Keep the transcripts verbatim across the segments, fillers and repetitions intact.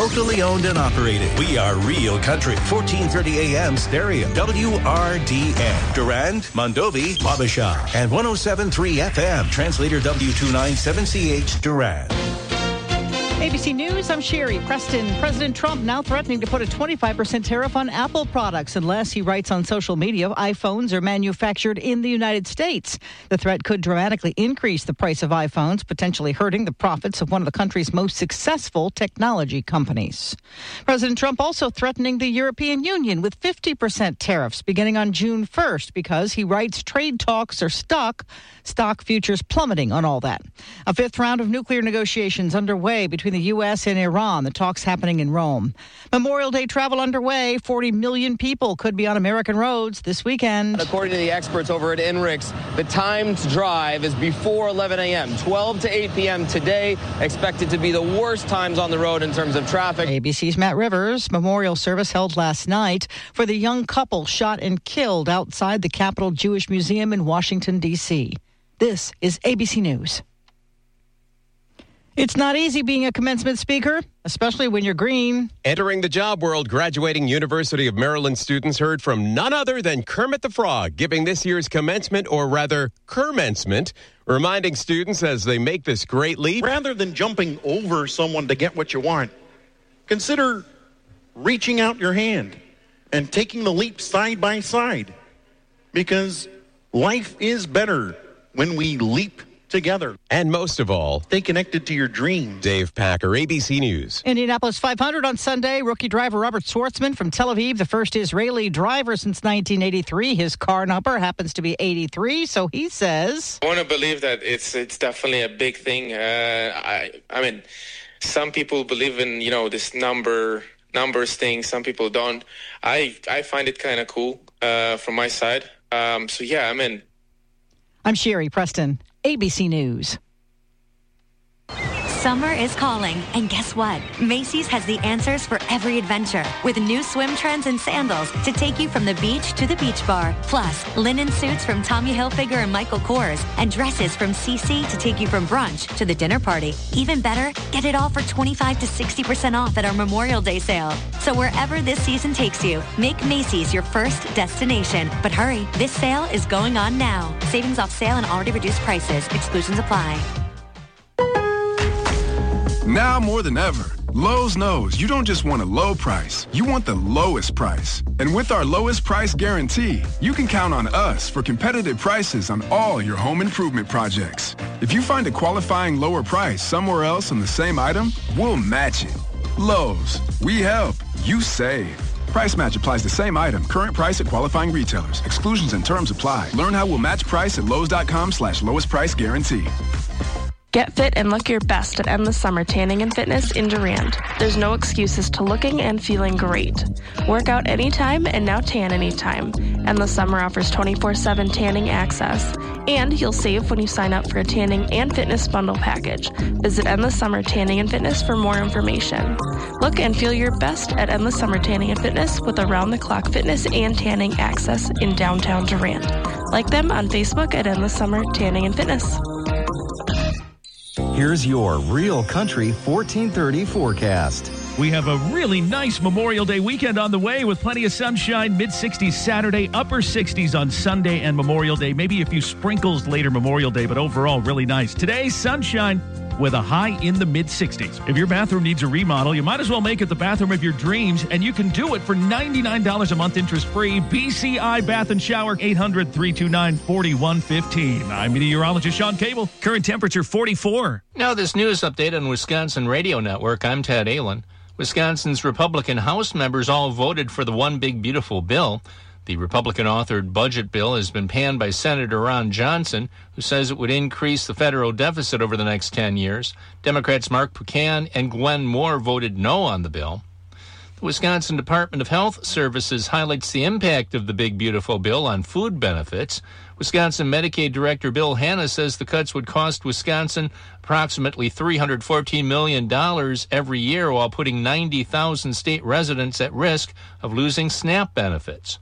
Locally owned and operated. We are Real Country. fourteen thirty A M stereo. W R D N. Durand, Mondovi, Wabasha. And one oh seven point three F M. Translator W two ninety-seven C H Durand. A B C News, I'm Sherry Preston. President Trump now threatening to put a twenty-five percent tariff on Apple products unless, he writes on social media, iPhones are manufactured in the United States. The threat could dramatically increase the price of iPhones, potentially hurting the profits of one of the country's most successful technology companies. President Trump also threatening the European Union with fifty percent tariffs beginning on June first because, he writes, trade talks are stuck, stock futures plummeting on all that. A fifth round of nuclear negotiations underway between the U S and Iran, the talks happening in Rome. Memorial Day travel underway. forty million people could be on American roads this weekend. According to the experts over at INRIX, the time to drive is before eleven a.m., twelve to eight p.m. today, expected to be the worst times on the road in terms of traffic. A B C's Matt Rivers. Memorial service held last night for the young couple shot and killed outside the Capitol Jewish Museum in Washington, D C This is A B C News. It's not easy being a commencement speaker, especially when you're green. Entering the job world, graduating University of Maryland students heard from none other than Kermit the Frog, giving this year's commencement, or rather, Kermencement, reminding students as they make this great leap. Rather than jumping over someone to get what you want, consider reaching out your hand and taking the leap side by side, because life is better when we leap together. And most of all, stay connected to your dreams. Dave Packer, A B C News. Indianapolis five hundred on Sunday. Rookie driver Robert Schwartzman from Tel Aviv, the first Israeli driver since nineteen eighty-three. His car number happens to be eighty-three, so he says, I want to believe that it's it's definitely a big thing. Uh, I I mean, some people believe in, you know, this number numbers thing. Some people don't. I I find it kind of cool uh, from my side. Um, so yeah, I mean. I'm Sherry Preston, A B C News. Summer is calling, and guess what? Macy's has the answers for every adventure, with new swim trends and sandals to take you from the beach to the beach bar. Plus, linen suits from Tommy Hilfiger and Michael Kors, and dresses from C C to take you from brunch to the dinner party. Even better, get it all for twenty-five to sixty percent off at our Memorial Day sale. So wherever this season takes you, make Macy's your first destination. But hurry, this sale is going on now. Savings off sale and already reduced prices. Exclusions apply. Now more than ever, Lowe's knows you don't just want a low price, you want the lowest price. And with our lowest price guarantee, you can count on us for competitive prices on all your home improvement projects. If you find a qualifying lower price somewhere else on the same item, we'll match it. Lowe's, we help, you save. Price match applies the same item. Current price at qualifying retailers. Exclusions and terms apply. Learn how we'll match price at Lowe's.com slash lowest price guarantee. Get fit and look your best at Endless Summer Tanning and Fitness in Durand. There's no excuses to looking and feeling great. Work out anytime and now tan anytime. Endless Summer offers twenty-four seven tanning access. And you'll save when you sign up for a tanning and fitness bundle package. Visit Endless Summer Tanning and Fitness for more information. Look and feel your best at Endless Summer Tanning and Fitness with around-the-clock fitness and tanning access in downtown Durand. Like them on Facebook at Endless Summer Tanning and Fitness. Here's your Real Country fourteen thirty forecast. We have a really nice Memorial Day weekend on the way with plenty of sunshine, mid-sixties Saturday, upper sixties on Sunday and Memorial Day. Maybe a few sprinkles later Memorial Day, but overall really nice. Today, sunshine with a high in the mid-sixties. If your bathroom needs a remodel, you might as well make it the bathroom of your dreams, and you can do it for ninety-nine dollars a month interest-free. B C I Bath and Shower, eight hundred, three two nine, four one one five. I'm meteorologist Sean Cable. Current temperature forty-four. Now this news update on Wisconsin Radio Network. I'm Ted Allen. Wisconsin's Republican House members all voted for the One Big Beautiful Bill. The Republican-authored budget bill has been panned by Senator Ron Johnson, who says it would increase the federal deficit over the next ten years. Democrats Mark Buchan and Gwen Moore voted no on the bill. The Wisconsin Department of Health Services highlights the impact of the Big Beautiful Bill on food benefits. Wisconsin Medicaid Director Bill Hanna says the cuts would cost Wisconsin approximately three hundred fourteen million dollars every year, while putting ninety thousand state residents at risk of losing SNAP benefits.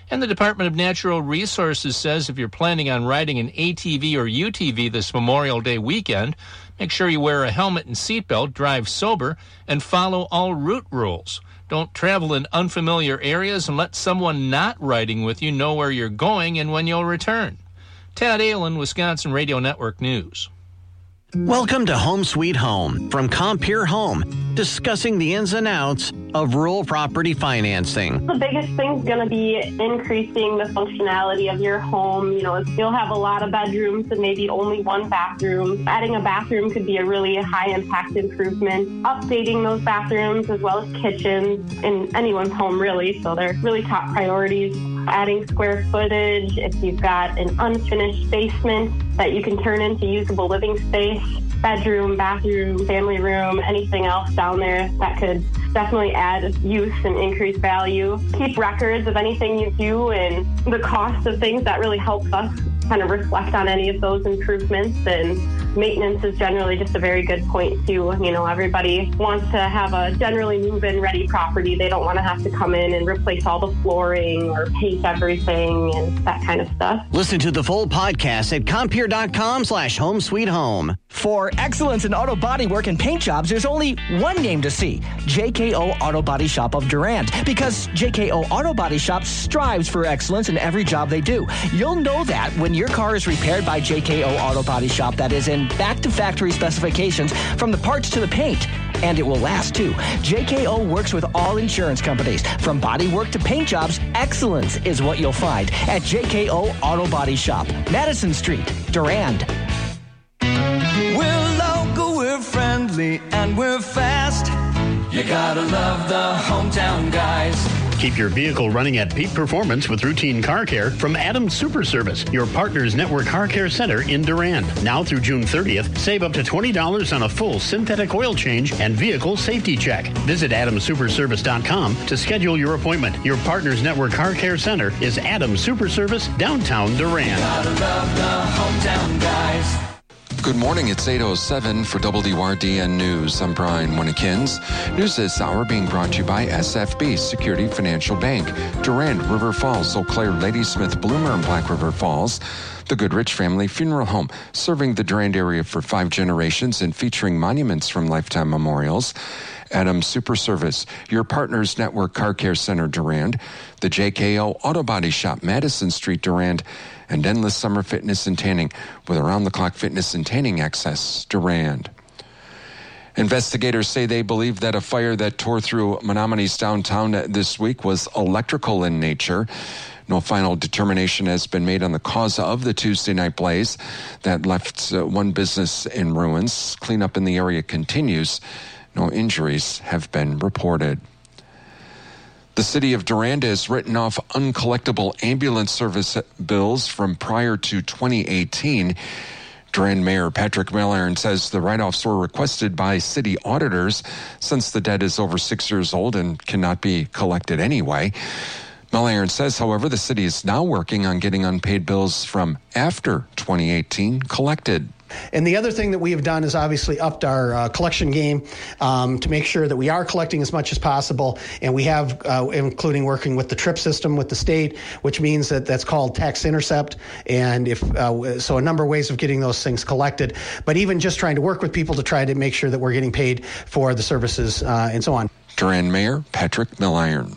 And the Department of Natural Resources says if you're planning on riding an A T V or U T V this Memorial Day weekend, make sure you wear a helmet and seatbelt, drive sober, and follow all route rules. Don't travel in unfamiliar areas and let someone not riding with you know where you're going and when you'll return. Tad Allen, Wisconsin Radio Network News. Welcome to Home Sweet Home from Compeer Home, discussing the ins and outs of rural property financing. The biggest thing is going to be increasing the functionality of your home. You know, you'll have a lot of bedrooms and maybe only one bathroom. Adding a bathroom could be a really high-impact improvement. Updating those bathrooms as well as kitchens in anyone's home, really. So they're really top priorities. Adding square footage, if you've got an unfinished basement that you can turn into usable living space, bedroom, bathroom, family room, anything else down there that could definitely add use and increase value. Keep records of anything you do and the cost of things. That really helps us kind of reflect on any of those improvements, and maintenance is generally just a very good point too. You know, everybody wants to have a generally move-in ready property. They don't want to have to come in and replace all the flooring or paint everything and that kind of stuff. Listen to the full podcast at Compeer.com slash home sweet home. For excellence in auto body work and paint jobs, there's only one name to see: J K O Auto Body Shop of Durand. Because J K O Auto Body Shop strives for excellence in every job they do. You'll know that when your car is repaired by J K O Auto Body Shop, that is in back-to-factory specifications from the parts to the paint. And it will last, too. J K O works with all insurance companies. From body work to paint jobs, excellence is what you'll find at J K O Auto Body Shop, Madison Street, Durand. We're local, we're friendly, and we're fast. You gotta love the hometown guys. Keep your vehicle running at peak performance with routine car care from Adams Super Service, your partner's network car care center in Durand. Now through June thirtieth, save up to twenty dollars on a full synthetic oil change and vehicle safety check. Visit adams super service dot com to schedule your appointment. Your partner's network car care center is Adams Super Service, downtown Durand. Gotta love the hometown guys. Good morning, it's eight oh seven for W R D N News. I'm Brian Winnekins. News this hour being brought to you by S F B Security Financial Bank, Durand, River Falls, Eau Claire, Ladysmith, Bloomer, and Black River Falls. The Goodrich Family Funeral Home, serving the Durand area for five generations and featuring monuments from lifetime memorials. Adams Super Service, your partner's network car care center, Durand. The J K O Auto Body Shop, Madison Street, Durand. And Endless Summer Fitness and Tanning, with around-the-clock fitness and tanning access, Durand. Investigators say they believe that a fire that tore through Menominey's downtown this week was electrical in nature. No final determination has been made on the cause of the Tuesday night blaze that left uh, one business in ruins. Cleanup in the area continues. No injuries have been reported. The city of Durand has written off uncollectible ambulance service bills from prior to twenty eighteen. Durand Mayor Patrick Milliron says the write-offs were requested by city auditors since the debt is over six years old and cannot be collected anyway. Milliron says, however, the city is now working on getting unpaid bills from after twenty eighteen collected. And the other thing that we have done is obviously upped our uh, collection game um, to make sure that we are collecting as much as possible. And we have, uh, including working with the TRIP system with the state, which means that that's called tax intercept. And if uh, so, a number of ways of getting those things collected. But even just trying to work with people to try to make sure that we're getting paid for the services uh, and so on. Durand Mayor Patrick Milliron.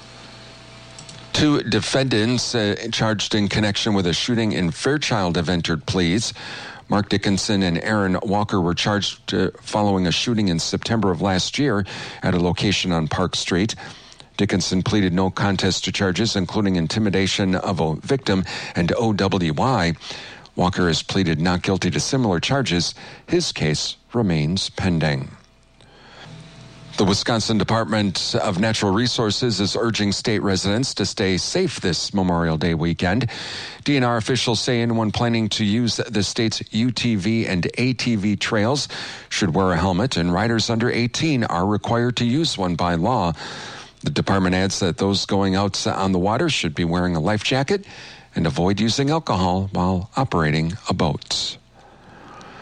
Two defendants uh, charged in connection with a shooting in Fairchild have entered pleas. Mark Dickinson and Aaron Walker were charged uh, following a shooting in September of last year at a location on Park Street. Dickinson pleaded no contest to charges, including intimidation of a victim and O W I. Walker has pleaded not guilty to similar charges. His case remains pending. The Wisconsin Department of Natural Resources is urging state residents to stay safe this Memorial Day weekend. D N R officials say anyone planning to use the state's U T V and A T V trails should wear a helmet, and riders under eighteen are required to use one by law. The department adds that those going out on the water should be wearing a life jacket and avoid using alcohol while operating a boat.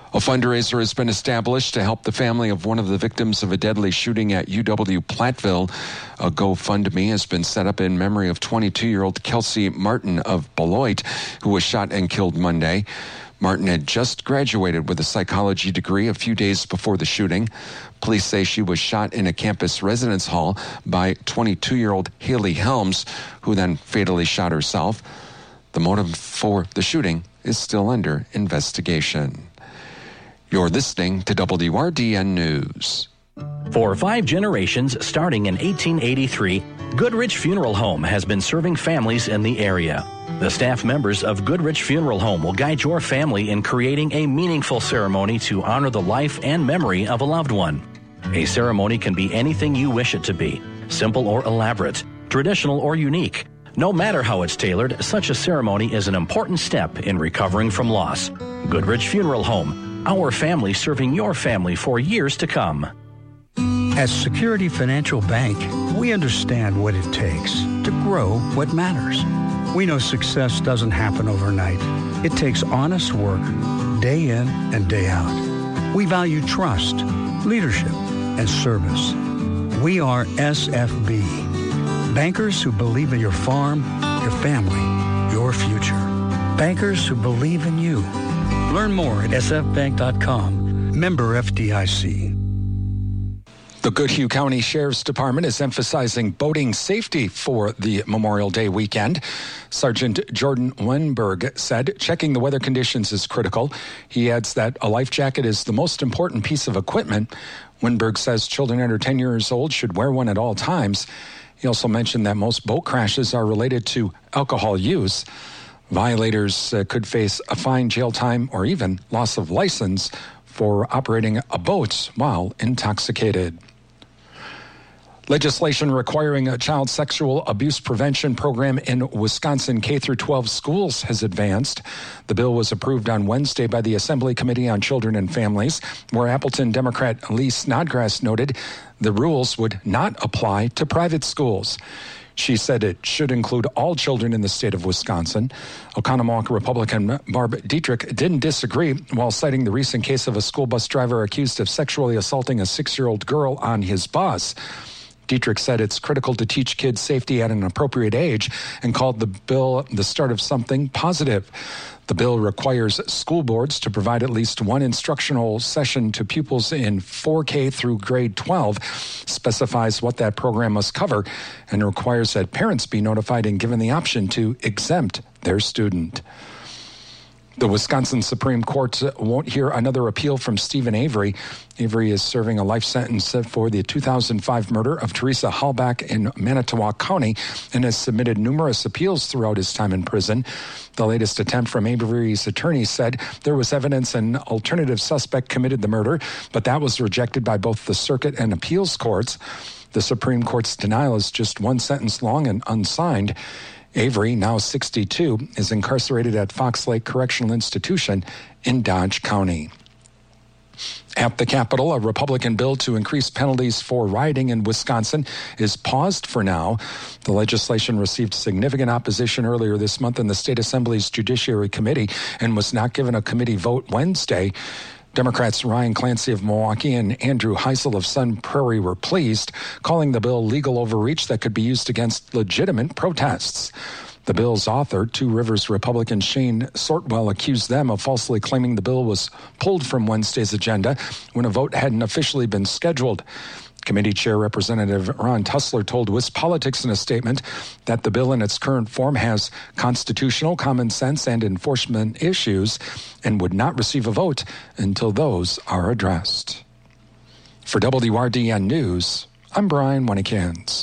A fundraiser has been established to help the family of one of the victims of a deadly shooting at U W Platteville. A GoFundMe has been set up in memory of twenty-two-year-old Kelsey Martin of Beloit, who was shot and killed Monday. Martin had just graduated with a psychology degree a few days before the shooting. Police say she was shot in a campus residence hall by twenty-two-year-old Haley Helms, who then fatally shot herself. The motive for the shooting is still under investigation. You're listening to W R D N News. For five generations, starting in eighteen eighty-three, Goodrich Funeral Home has been serving families in the area. The staff members of Goodrich Funeral Home will guide your family in creating a meaningful ceremony to honor the life and memory of a loved one. A ceremony can be anything you wish it to be, simple or elaborate, traditional or unique. No matter how it's tailored, such a ceremony is an important step in recovering from loss. Goodrich Funeral Home. Our family serving your family for years to come. As Security Financial Bank, we understand what it takes to grow what matters. We know success doesn't happen overnight. It takes honest work, day in and day out. We value trust, leadership, and service. We are S F B, bankers who believe in your farm, your family, your future. Bankers who believe in you. Learn more at S F bank dot com. Member F D I C. The Goodhue County Sheriff's Department is emphasizing boating safety for the Memorial Day weekend. Sergeant Jordan Wenberg said checking the weather conditions is critical. He adds that a life jacket is the most important piece of equipment. Wenberg says children under ten years old should wear one at all times. He also mentioned that most boat crashes are related to alcohol use. Violators uh, could face a fine, jail time, or even loss of license for operating a boat while intoxicated. Legislation requiring a child sexual abuse prevention program in Wisconsin K through twelve schools has advanced. The bill was approved on Wednesday by the Assembly Committee on Children and Families, where Appleton Democrat Lee Snodgrass noted the rules would not apply to private schools. She said it should include all children in the state of Wisconsin. Oconomowoc Republican Barb Dietrich didn't disagree while citing the recent case of a school bus driver accused of sexually assaulting a six-year-old girl on his bus. Dietrich said it's critical to teach kids safety at an appropriate age and called the bill the start of something positive. The bill requires school boards to provide at least one instructional session to pupils in four K through grade twelve, specifies what that program must cover, and requires that parents be notified and given the option to exempt their student. The Wisconsin Supreme Court won't hear another appeal from Stephen Avery. Avery is serving a life sentence for the two thousand five murder of Teresa Halbach in Manitowoc County and has submitted numerous appeals throughout his time in prison. The latest attempt from Avery's attorney said there was evidence an alternative suspect committed the murder, but that was rejected by both the circuit and appeals courts. The Supreme Court's denial is just one sentence long and unsigned. Avery, now sixty-two, is incarcerated at Fox Lake Correctional Institution in Dodge County. At the Capitol, a Republican bill to increase penalties for rioting in Wisconsin is paused for now. The legislation received significant opposition earlier this month in the State Assembly's Judiciary Committee and was not given a committee vote Wednesday. Democrats Ryan Clancy of Milwaukee and Andrew Heisel of Sun Prairie were pleased, calling the bill legal overreach that could be used against legitimate protests. The bill's author, Two Rivers Republican Shane Sortwell, accused them of falsely claiming the bill was pulled from Wednesday's agenda when a vote hadn't officially been scheduled. Committee Chair Representative Ron Tussler told WisPolitics in a statement that the bill in its current form has constitutional, common sense, and enforcement issues and would not receive a vote until those are addressed. For W R D N News, I'm Brian Winnikins.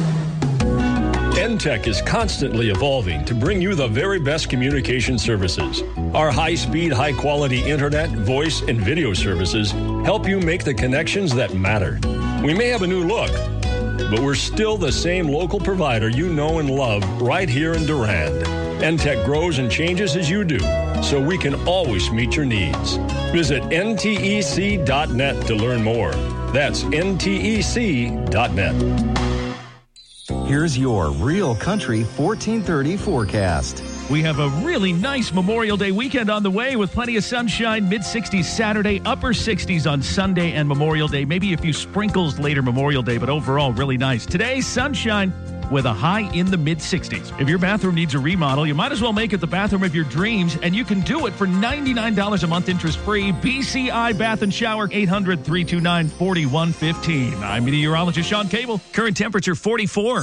N Tech is constantly evolving to bring you the very best communication services. Our high-speed, high-quality internet, voice, and video services help you make the connections that matter. We may have a new look, but we're still the same local provider you know and love right here in Durand. N Tech grows and changes as you do, so we can always meet your needs. Visit N T E C dot net to learn more. That's N T E C dot net. Here's your Real Country fourteen thirty forecast. We have a really nice Memorial Day weekend on the way with plenty of sunshine, mid-sixties Saturday, upper sixties on Sunday and Memorial Day. Maybe a few sprinkles later Memorial Day, but overall really nice. Today, sunshine with a high in the mid-sixties. If your bathroom needs a remodel, you might as well make it the bathroom of your dreams, and you can do it for ninety-nine dollars a month interest-free. B C I Bath and Shower, eight hundred, three two nine, four one one five. I'm meteorologist Sean Cable. Current temperature forty-four.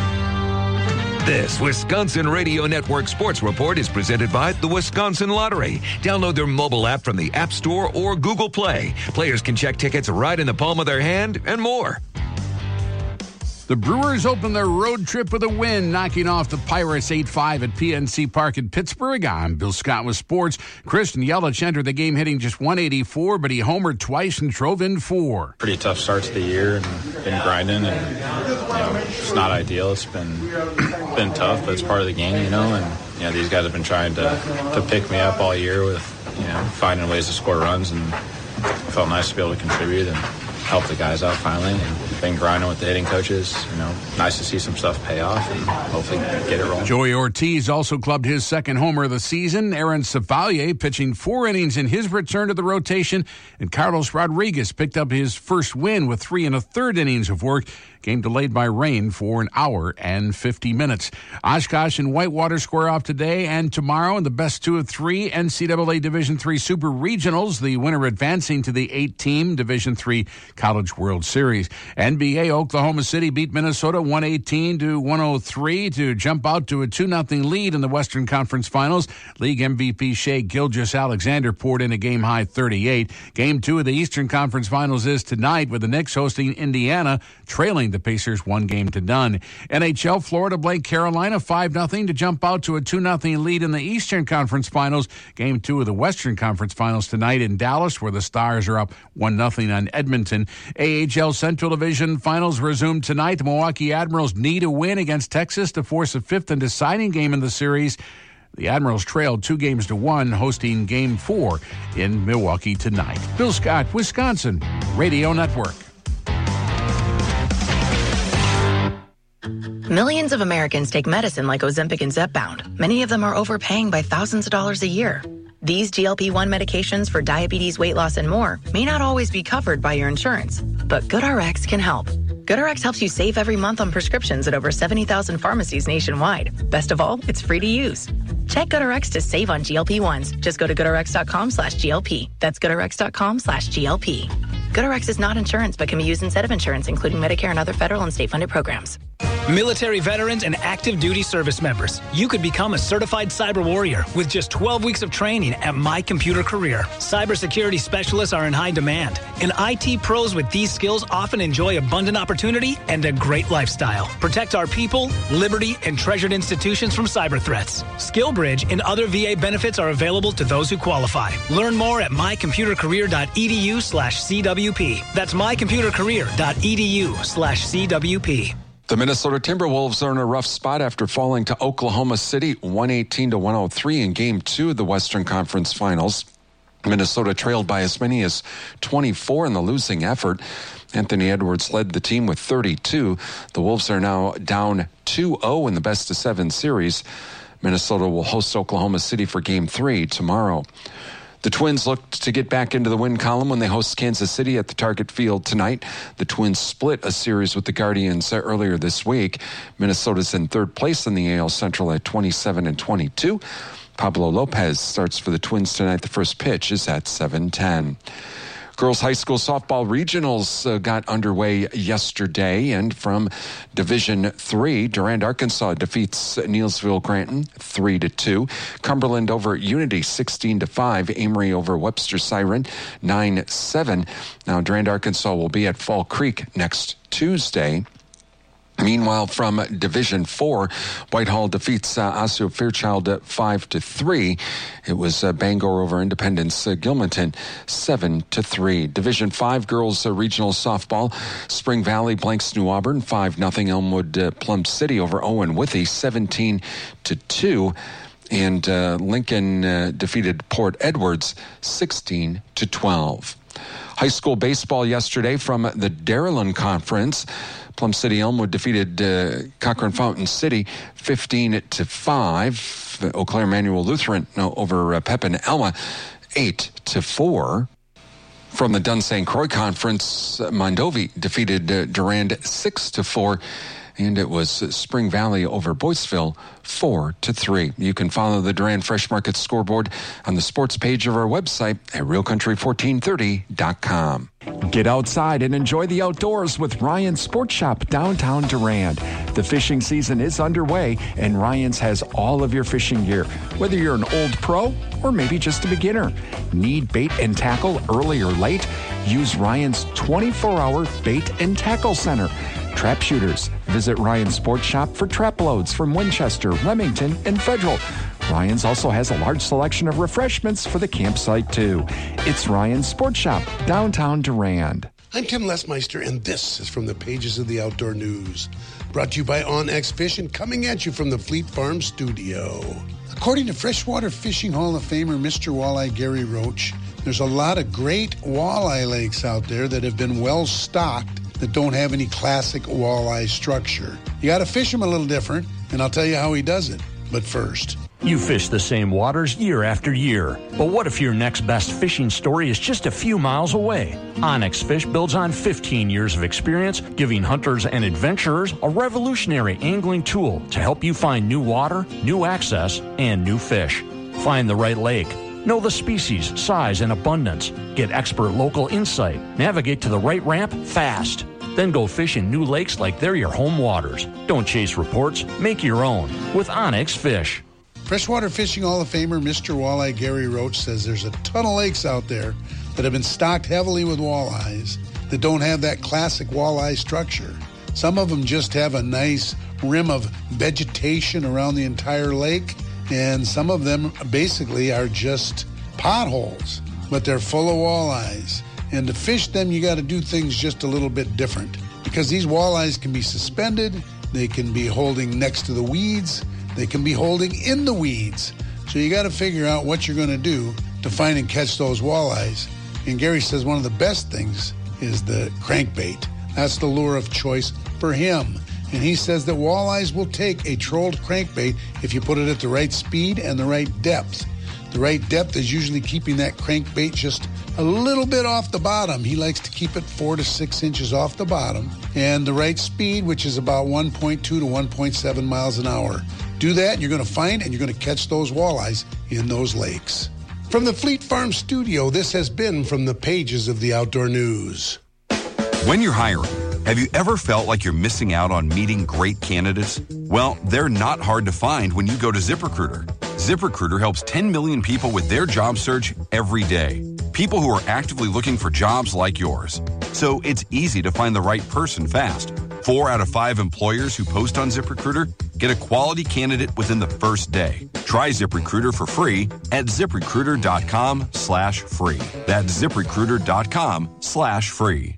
This Wisconsin Radio Network Sports Report is presented by the Wisconsin Lottery. Download their mobile app from the App Store or Google Play. Players can check tickets right in the palm of their hand and more. The Brewers open their road trip with a win, knocking off the Pirates eight five at P N C Park in Pittsburgh. I'm Bill Scott with sports. Christian Yelich entered the game hitting just one eighty-four, but he homered twice and drove in four. Pretty tough start to the year and been grinding, and you know, it's not ideal. It's been been tough, but it's part of the game, you know. And you know, these guys have been trying to to pick me up all year with you know finding ways to score runs, and it felt nice to be able to contribute and help the guys out finally, and been grinding with the hitting coaches. You know, nice to see some stuff pay off and hopefully get it rolling. Joey Ortiz also clubbed his second homer of the season. Aaron Civalier pitching four innings in his return to the rotation, and Carlos Rodriguez picked up his first win with three and a third innings of work. Game delayed by rain for an hour and fifty minutes. Oshkosh and Whitewater square off today and tomorrow in the best two of three N C double A Division three Super Regionals, the winner advancing to the eight-team Division three College World Series. N B A Oklahoma City beat Minnesota one eighteen to one oh three to jump out to a two nothing lead in the Western Conference Finals. League M V P Shai Gilgeous-Alexander poured in a game-high thirty-eight. Game two of the Eastern Conference Finals is tonight with the Knicks hosting Indiana, trailing the Pacers one game to none. N H L, Florida blank Carolina five nothing to jump out to a two nothing lead in the Eastern Conference Finals. Game two of the Western Conference Finals tonight in Dallas, where the Stars are up one nothing on Edmonton. A H L Central Division Finals resume tonight. The Milwaukee Admirals need a win against Texas to force a fifth and deciding game in the series. The Admirals trailed two games to one, hosting Game four in Milwaukee tonight. Bill Scott, Wisconsin Radio Network. Millions of Americans take medicine like Ozempic and Zepbound. Many of them are overpaying by thousands of dollars a year. These G L P one medications for diabetes, weight loss, and more may not always be covered by your insurance, but GoodRx can help. GoodRx helps you save every month on prescriptions at over seventy thousand pharmacies nationwide. Best of all, it's free to use. Check GoodRx to save on G L P ones. Just go to GoodRx.com slash GLP. That's GoodRx.com slash GLP. GoodRx is not insurance, but can be used instead of insurance, including Medicare and other federal and state-funded programs. Military veterans and active duty service members, you could become a certified cyber warrior with just twelve weeks of training at My Computer Career. Cybersecurity specialists are in high demand, and I T pros with these skills often enjoy abundant opportunity and a great lifestyle. Protect our people, liberty, and treasured institutions from cyber threats. SkillBridge and other V A benefits are available to those who qualify. Learn more at mycomputercareer.edu slash CWP. That's mycomputercareer.edu slash CWP. The Minnesota Timberwolves are in a rough spot after falling to Oklahoma City one eighteen to one oh three in Game two of the Western Conference Finals. Minnesota trailed by as many as twenty-four in the losing effort. Anthony Edwards led the team with thirty-two. The Wolves are now down two oh in the best of seven series. Minnesota will host Oklahoma City for Game three tomorrow. The Twins look to get back into the win column when they host Kansas City at the Target Field tonight. The Twins split a series with the Guardians earlier this week. Minnesota's in third place in the A L Central at twenty-seven and twenty-two. Pablo Lopez starts for the Twins tonight. The first pitch is at seven ten. Girls high school softball regionals uh, got underway yesterday, and from Division three, Durand, Arkansas defeats Neillsville Granton three to two. Cumberland over Unity sixteen to five. Amory over Webster Siren nine seven. Now Durand, Arkansas will be at Fall Creek next Tuesday. Meanwhile, from Division four, Whitehall defeats uh, Osseo Fairchild uh, five to three. It was uh, Bangor over Independence uh, Gilmanton seven to three. Division five girls uh, regional softball, Spring Valley blanks New Auburn five nothing. Elmwood uh, Plum City over Owen Withee seventeen to two. And uh, Lincoln uh, defeated Port Edwards sixteen to twelve. High school baseball yesterday from the Dairyland Conference. Plum City Elmwood defeated uh, Cochrane Fountain City fifteen to five. Eau Claire Emmanuel Lutheran no, over uh, Pepin Alma eight to four. From the Dunn Saint Croix Conference, uh, Mondovi defeated uh, Durand six to four. And it was Spring Valley over Boyceville, four to three. You can follow the Durand Fresh Market scoreboard on the sports page of our website at real country fourteen thirty dot com. Get outside and enjoy the outdoors with Ryan's Sports Shop downtown Durand. The fishing season is underway, and Ryan's has all of your fishing gear. Whether you're an old pro or maybe just a beginner, need bait and tackle early or late? Use Ryan's twenty-four hour bait and tackle center. Trap shooters. Visit Ryan's Sports Shop for trap loads from Winchester, Remington, and Federal. Ryan's also has a large selection of refreshments for the campsite, too. It's Ryan's Sports Shop, downtown Durand. I'm Tim Lesmeister, and this is from the pages of the Outdoor News. Brought to you by OnX Fishing, coming at you from the Fleet Farm studio. According to Freshwater Fishing Hall of Famer Mister Walleye Gary Roach, there's a lot of great walleye lakes out there that have been well stocked that don't have any classic walleye structure. You got to fish them a little different, and I'll tell you how he does it. But first, you fish the same waters year after year. But what if your next best fishing story is just a few miles away? OnX Fish builds on fifteen years of experience, giving hunters and adventurers a revolutionary angling tool to help you find new water, new access, and new fish. Find the right lake. Know the species, size, and abundance. Get expert local insight. Navigate to the right ramp fast. Then go fish in new lakes like they're your home waters. Don't chase reports. Make your own with OnX Fish. Freshwater Fishing Hall of Famer Mister Walleye Gary Roach says there's a ton of lakes out there that have been stocked heavily with walleyes that don't have that classic walleye structure. Some of them just have a nice rim of vegetation around the entire lake, and some of them basically are just potholes, but they're full of walleyes. And to fish them, you got to do things just a little bit different, because these walleyes can be suspended, they can be holding next to the weeds, they can be holding in the weeds. So you got to figure out what you're going to do to find and catch those walleyes. And Gary says one of the best things is the crankbait. That's the lure of choice for him. And he says that walleyes will take a trolled crankbait if you put it at the right speed and the right depth. The right depth is usually keeping that crankbait just a little bit off the bottom. He likes to keep it four to six inches off the bottom. And the right speed, which is about one point two to one point seven miles an hour. Do that, and you're going to find and you're going to catch those walleyes in those lakes. From the Fleet Farm studio, this has been from the pages of the Outdoor News. When you're hiring, have you ever felt like you're missing out on meeting great candidates? Well, they're not hard to find when you go to ZipRecruiter. ZipRecruiter helps ten million people with their job search every day. People who are actively looking for jobs like yours. So it's easy to find the right person fast. Four out of five employers who post on ZipRecruiter get a quality candidate within the first day. Try ZipRecruiter for free at ZipRecruiter.com slash free. That's ZipRecruiter.com slash free.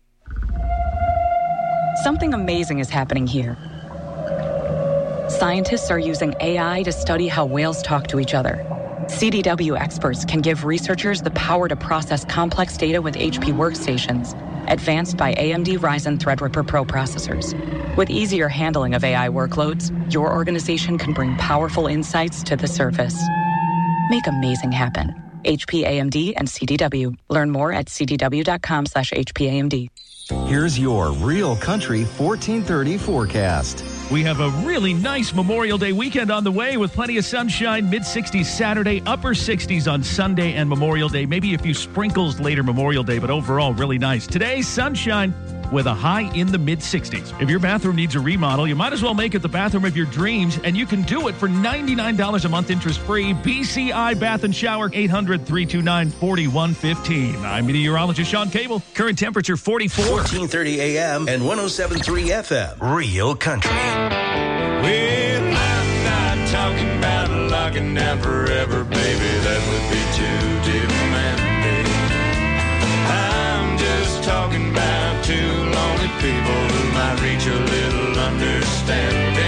Something amazing is happening here. Scientists are using A I to study how whales talk to each other. C D W experts can give researchers the power to process complex data with H P workstations, advanced by A M D Ryzen Threadripper Pro processors. With easier handling of A I workloads, your organization can bring powerful insights to the surface. Make amazing happen. H P, A M D, and C D W. Learn more at cdw.com slash HPAMD. Here's your Real Country fourteen thirty forecast. We have a really nice Memorial Day weekend on the way with plenty of sunshine, mid sixties Saturday, upper sixties on Sunday and Memorial Day. Maybe a few sprinkles later Memorial Day, but overall really nice. Today, sunshine with a high in the mid sixties. If your bathroom needs a remodel, you might as well make it the bathroom of your dreams, and you can do it for ninety-nine dollars a month interest-free. B C I Bath and Shower, eight hundred, three two nine, four one one five. I'm meteorologist Sean Cable. Current temperature forty-four. fourteen thirty A M and one oh seven point three F M. Real Country. Well, I'm not talking about locking down forever, baby. That would be too demanding. I'm just talking about two lonely people who might reach a little understanding.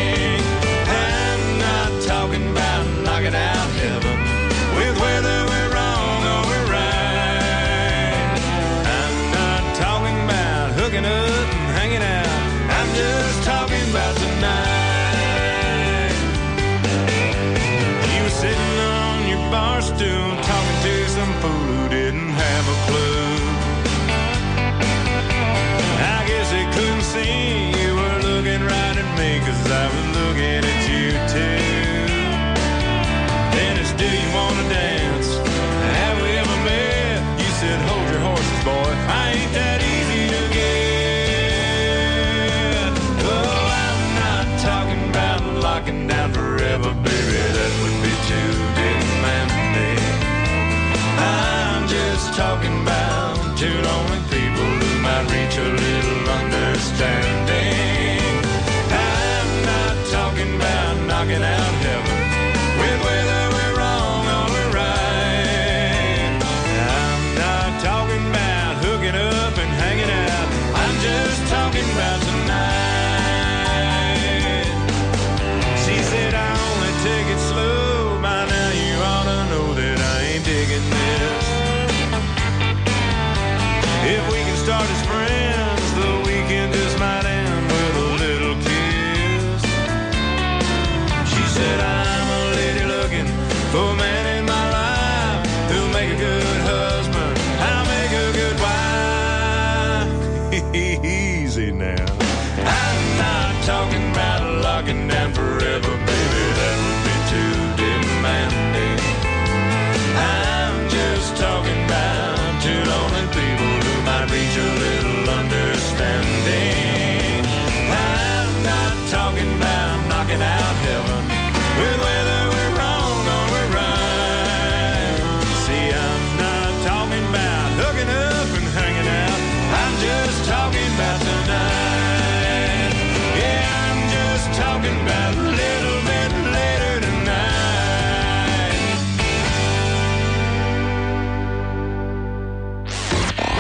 I'm not talking about knocking out heaven with whether we're wrong or we're right.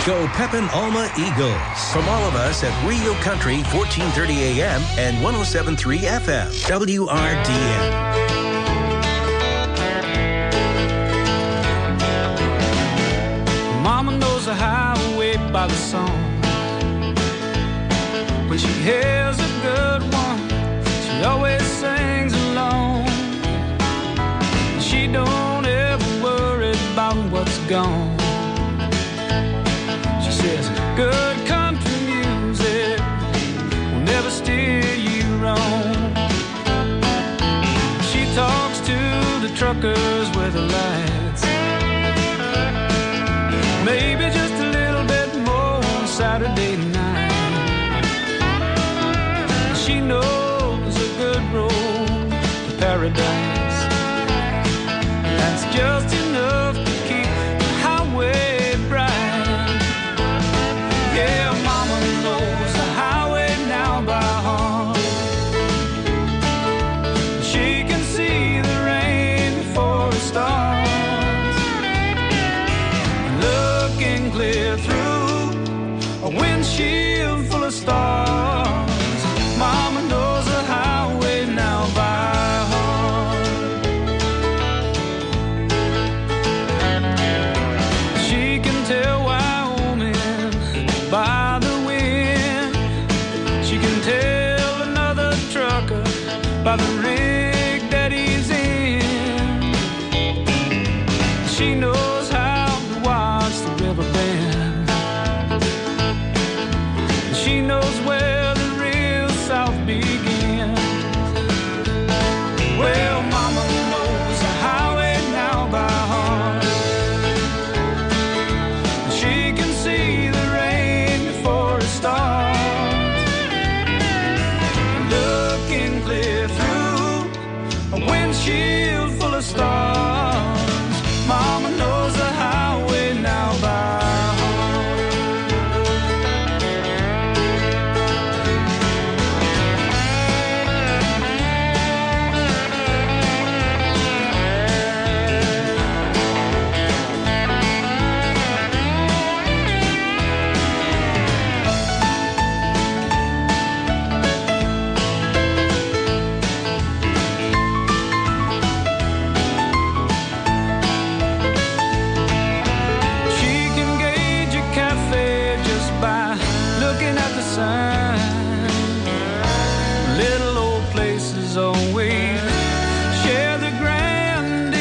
Go Pepin Alma Eagles. From all of us at Rio Country, fourteen thirty A M and one oh seven point three F M, W R D N. Mama knows the highway by the song. When she hears a good one, she always sings along. She don't ever worry about what's gone. She says good country music will never steer you wrong. She talks to the truckers with the lights. Maybe just a little bit more on Saturday night. She knows a good road to paradise. That's just enough to keep the highway bright. Yeah, Mama knows the highway now by heart. She can see the rain before it starts. Looking clear through a windshield full of stars. Mama knows the highway now by heart. She can tell Wyoming by the wind. She can tell another trucker by the rig that he's in. She knows how to watch the river bend. She knows where the real South begins. Well, Mama knows the highway now by heart. She can see the rain before it starts. Looking clear through a windshield full of stars. Mama knows the highway now by heart. She can gauge a cafe just by looking at the sign. Little old places always share the grand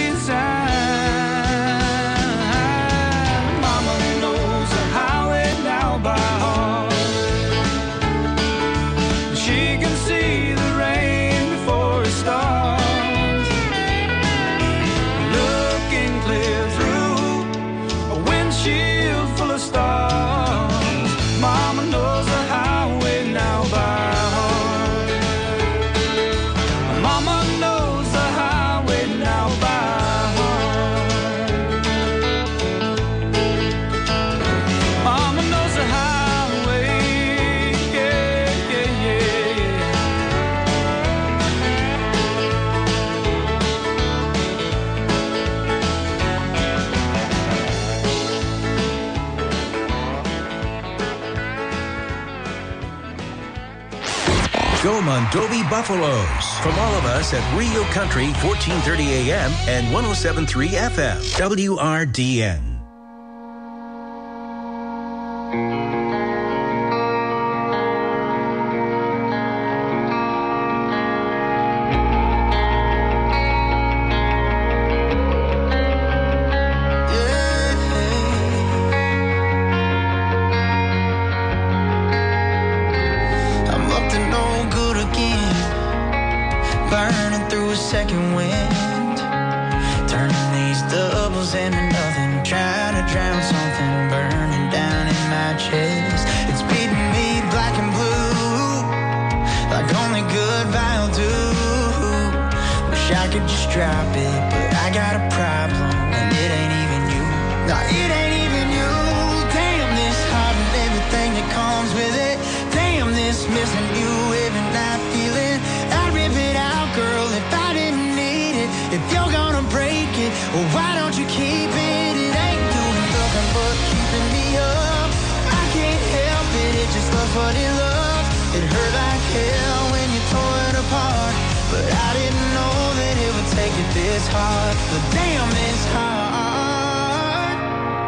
design. Mama knows the highway now by heart. She can see the rain before it starts. Looking clear through a windshield full of stars. Mama knows the highway now by heart. Mama knows the highway now by heart. Mama knows the highway, yeah, yeah, yeah. Go Mondovi Buffaloes. From all of us at Rio Country, fourteen thirty A M and one oh seven point three F M, W R D N. I'm up to no good again, burning through a second wind, turning these doubles into nothing, trying to drown something burning down in my chest. It's beating me black and blue, like only good vinyl do. Wish I could just drop it, but I got a problem, and it ain't even you. No, it ain't even you. Damn this heart and everything that comes with it. Damn this missing you every night feeling. I'd rip it out, girl, if I didn't need it. If you're gonna it. Well, why don't you keep it? It ain't doing nothing but keeping me up. this hard, but damn, it's hard.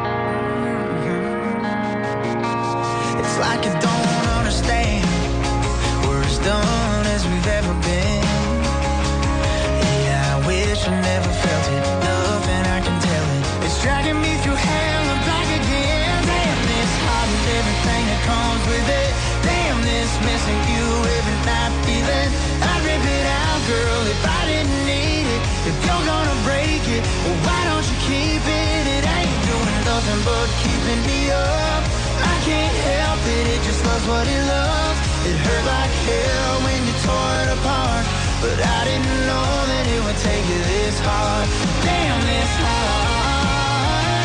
Mm-hmm. It's like you don't understand. We're as done as we've ever been. Yeah, I wish I never felt it. Nothing I can tell it. It's dragging me through hell and back again. Damn, this hard and everything that comes with it. Damn, this missing you every night feeling. I'd rip it out, girl, if I didn't need it. If you're gonna break it, well, why don't you keep it? It ain't doing nothing but keeping me up. I can't help it, it just loves what it loves. It hurt like hell when you tore it apart, but I didn't know that it would take you this hard. Damn, this hard.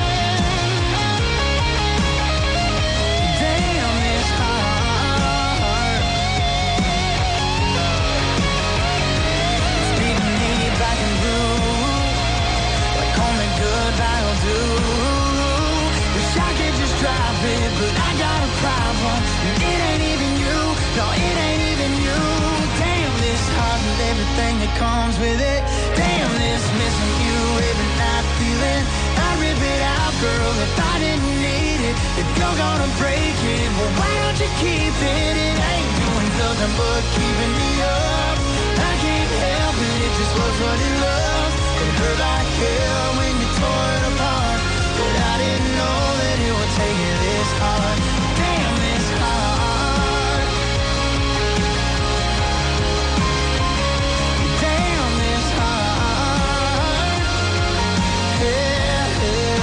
Damn, this hard. It's beating me back and blue, like only goodbye'll do. Wish I could just drop it, but I got a problem. And it ain't even you, no, it ain't even you. Damn, this heart and everything that comes with it. Damn, this missing you every night feeling. I'd rip it out, girl, if I didn't need it. If you're gonna break it, well, why don't you keep it? It ain't doing nothing but keeping me up. I can't help it, it just loves what it loves. It hurt like hell when you tore it apart, but I didn't know that it would take it this hard. Damn, this hard. Damn, this hard. Yeah,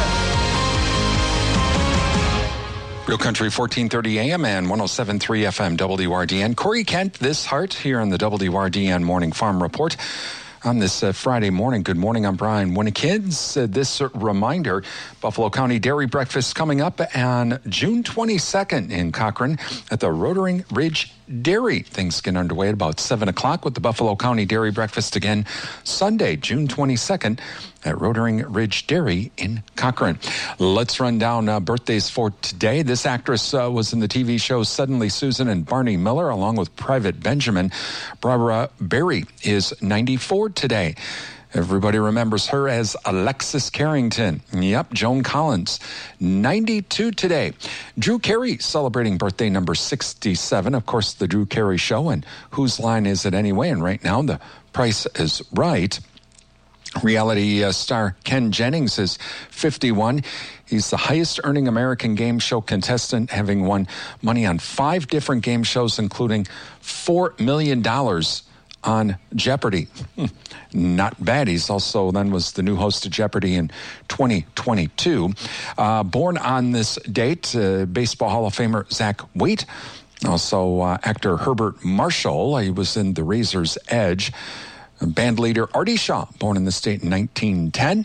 yeah. Real Country fourteen thirty A M and one oh seven point three F M W R D N. Corey Kent, This Heart, here on the W R D N Morning Farm Report. On this uh, Friday morning, good morning, I'm Brian Winnikins. Uh, this uh, reminder, Buffalo County Dairy Breakfast coming up on June twenty-second in Cochrane at the Rotering Ridge Dairy. Things get underway at about seven o'clock with the Buffalo County Dairy Breakfast again Sunday, June twenty-second at Rotering Ridge Dairy in Cochrane. Let's run down uh, birthdays for today. This actress uh, was in the T V show Suddenly Susan and Barney Miller, along with Private Benjamin. Barbara Berry is ninety-four today. Everybody remembers her as Alexis Carrington. Yep, Joan Collins, ninety-two today. Drew Carey celebrating birthday number sixty-seven. Of course, the Drew Carey Show and Whose Line Is It Anyway? And right now, The Price is Right. Reality uh, star Ken Jennings is fifty-one. He's the highest earning American game show contestant, having won money on five different game shows, including four million dollars on Jeopardy. Not bad. He's also then was the new host of Jeopardy in twenty twenty-two. Uh, born on this date, uh, Baseball Hall of Famer Zach Waite. Also uh, actor Herbert Marshall. He was in The Razor's Edge. Band leader Artie Shaw, born in the state in nineteen ten.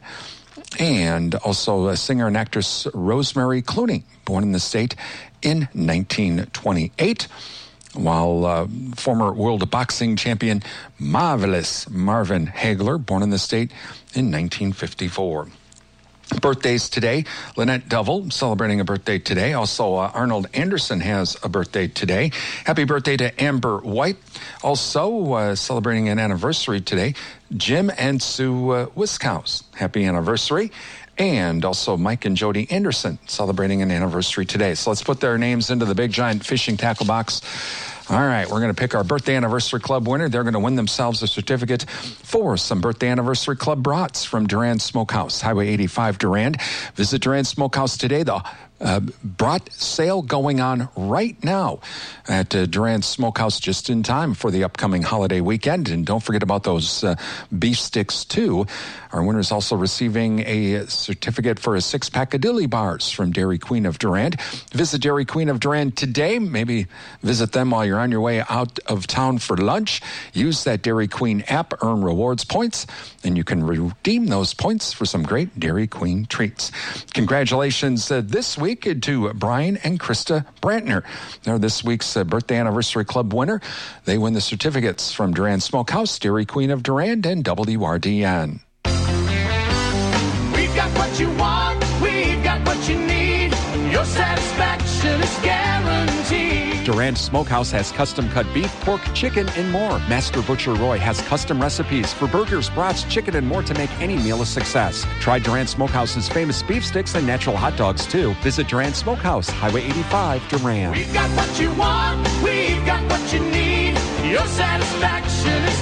And also uh, singer and actress Rosemary Clooney, born in the state in nineteen twenty-eight. While uh, former world boxing champion Marvelous Marvin Hagler, born in the state in nineteen fifty-four. Birthdays today, Lynette Dovell celebrating a birthday today. Also, uh, Arnold Anderson has a birthday today. Happy birthday to Amber White. Also uh, celebrating an anniversary today, Jim and Sue uh, Wiskhouse. Happy anniversary. And also Mike and Jody Anderson celebrating an anniversary today. So let's put their names into the big giant fishing tackle box. All right, we're going to pick our Birthday Anniversary Club winner. They're going to win themselves a certificate for some Birthday Anniversary Club brats from Durand Smokehouse, Highway eighty-five, Durand. Visit Durand Smokehouse today. The uh, brat sale going on right now at uh, Durand Smokehouse, just in time for the upcoming holiday weekend. And don't forget about those uh, beef sticks, too. Our winner is also receiving a certificate for a six-pack of dilly bars from Dairy Queen of Durand. Visit Dairy Queen of Durand today. Maybe visit them while you're on your way out of town for lunch. Use that Dairy Queen app, earn rewards points, and you can redeem those points for some great Dairy Queen treats. Congratulations uh, this week to Brian and Krista Brantner. They're this week's uh, Birthday Anniversary Club winner. They win the certificates from Durand Smokehouse, Dairy Queen of Durand, and W R D N. We've got what you want, we've got what you need. Your satisfaction is guaranteed. Durand Smokehouse has custom-cut beef, pork, chicken, and more. Master Butcher Roy has custom recipes for burgers, brats, chicken, and more to make any meal a success. Try Durand Smokehouse's famous beef sticks and natural hot dogs, too. Visit Durand Smokehouse, Highway eighty-five, Durand. We've got what you want, we've got what you need. Your satisfaction is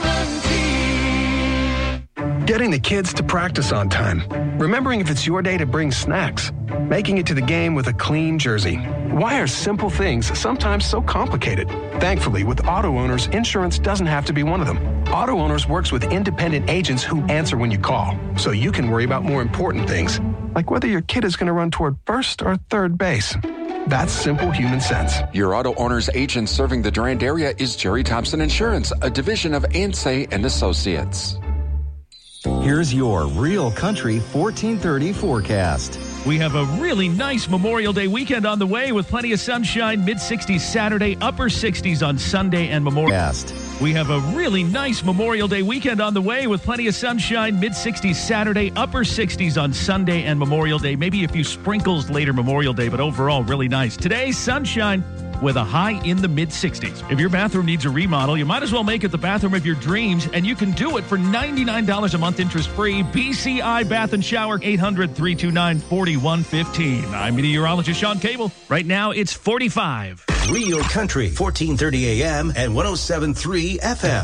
guaranteed. Getting the kids to practice on time. Remembering if it's your day to bring snacks. Making it to the game with a clean jersey. Why are simple things sometimes so complicated? Thankfully, with Auto Owners, insurance doesn't have to be one of them. Auto Owners works with independent agents who answer when you call, so you can worry about more important things, like whether your kid is going to run toward first or third base. That's simple human sense. Your Auto Owner's agent serving the Durand area is Jerry Thompson Insurance, a division of Ansay and Associates. Here's your Real Country fourteen thirty forecast. We have a really nice Memorial Day weekend on the way with plenty of sunshine, mid-sixties Saturday, upper sixties on Sunday and Memorial. We have a really nice Memorial Day weekend on the way with plenty of sunshine, mid-sixties Saturday, upper sixties on Sunday and Memorial Day. Maybe a few sprinkles later Memorial Day, but overall really nice. Today, sunshine with a high in the mid-sixties. If your bathroom needs a remodel, you might as well make it the bathroom of your dreams, and you can do it for ninety-nine dollars a month interest-free. B C I Bath and Shower, eight hundred, three two nine, four one one five. I'm meteorologist Sean Cable. Right now, it's forty-five. Real Country, fourteen thirty A M and one oh seven point three F M.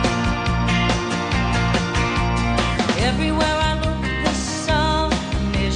Everywhere I look, the sun is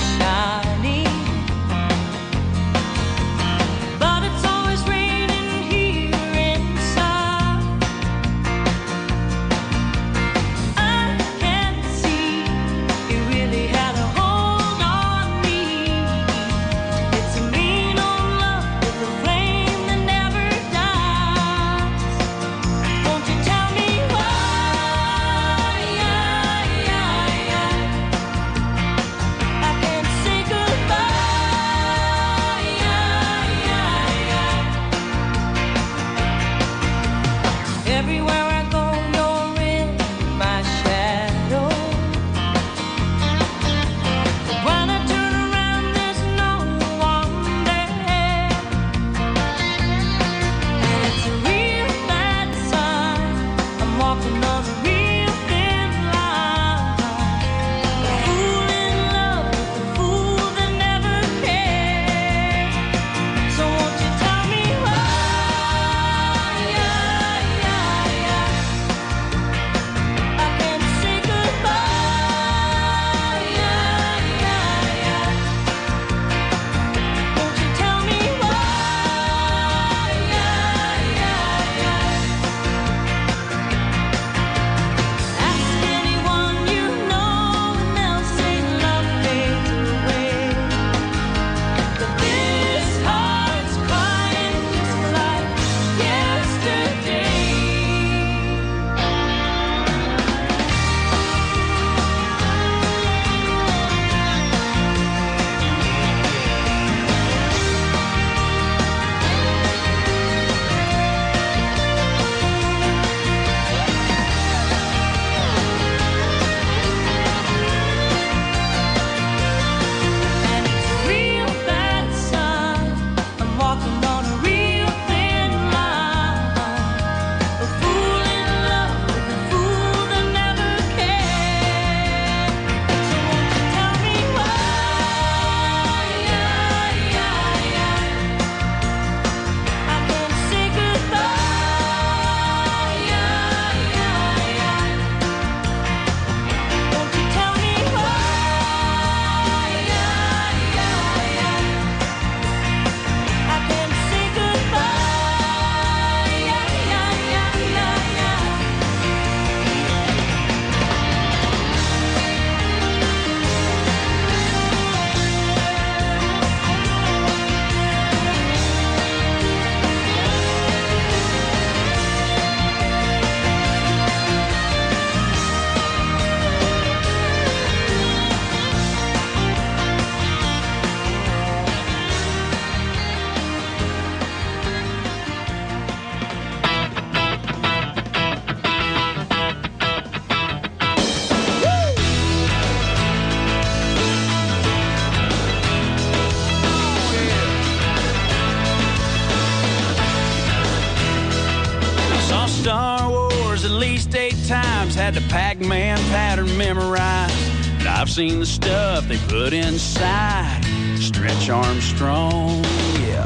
had the Pac-Man pattern memorized. And I've seen the stuff they put inside Stretch Armstrong, yeah.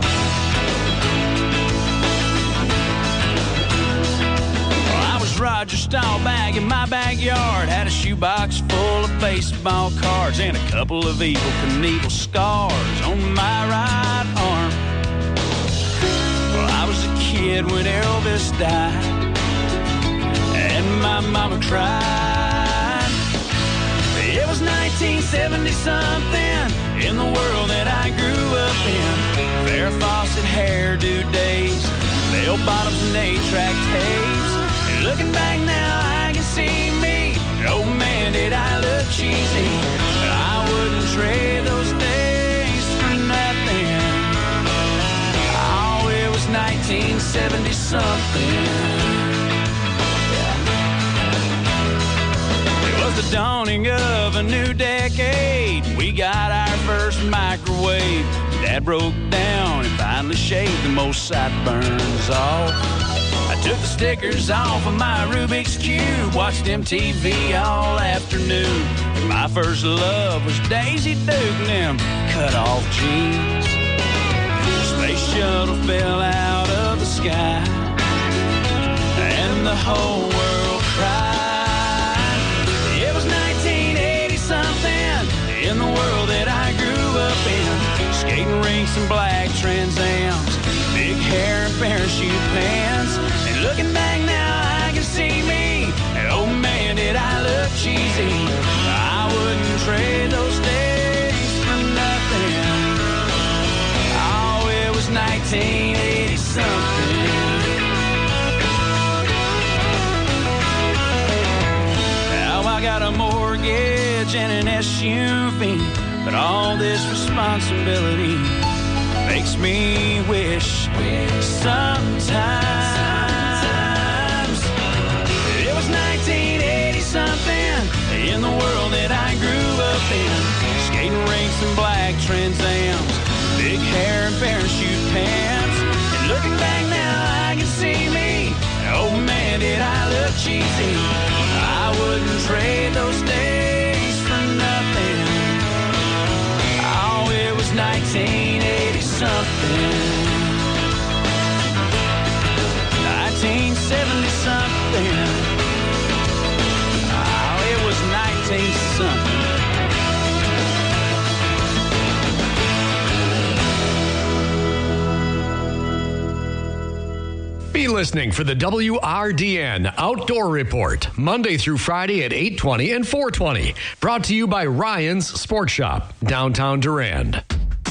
Well, I was Roger Staubach in my backyard. Had a shoebox full of baseball cards and a couple of Evel Knievel scars on my right arm. Well, I was a kid when Elvis died, and my mama cried. It was nineteen seventy something in the world that I grew up in. Farrah Fawcett hairdo days, bell bottoms and eight-track tapes. And looking back now, I can see me. Oh man, did I look cheesy. But I wouldn't trade those days for nothing. Oh, it was nineteen seventy something. The dawning of a new decade. We got our first microwave. Dad broke down and finally shaved the most sideburns off. I took the stickers off of my Rubik's Cube, watched M T V all afternoon. And my first love was Daisy Duke and them cut-off jeans. The space shuttle fell out of the sky, and the whole world cried. In the world that I grew up in, skating rinks and black Trans Ams, big hair and parachute pants. And looking back now, I can see me. And oh man, did I look cheesy. I wouldn't trade those days for nothing. Oh, it was nineteen eighty something. Now I got a mortgage and an S U V, but all this responsibility makes me wish sometimes it was nineteen eighty something in the world that I grew up in. Skating rinks and black Trans Ams, big hair and parachute pants. And looking back now, I can see me. Oh man, did I look cheesy. I wouldn't trade those days for nothing. Oh, it was nineteen eighty something. nineteen seventy something. Oh, it was nineteen something. Be listening for the W R D N Outdoor Report, Monday through Friday at eight twenty and four twenty. Brought to you by Ryan's Sports Shop, downtown Durand.